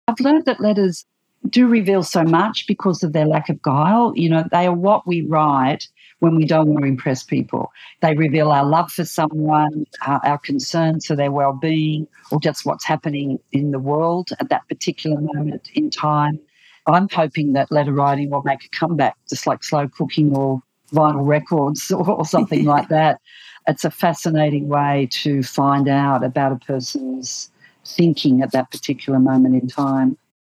I've learned that letters do reveal so much because of their lack of guile. You know, they are what we write when we don't want to impress people. They reveal our love for someone, our concerns for their well-being, or just what's happening in the world at that particular moment in time. I'm hoping that letter writing will make a comeback, just like slow cooking or vinyl records or something like that. It's a fascinating way to find out about a person's thinking at that particular moment in time.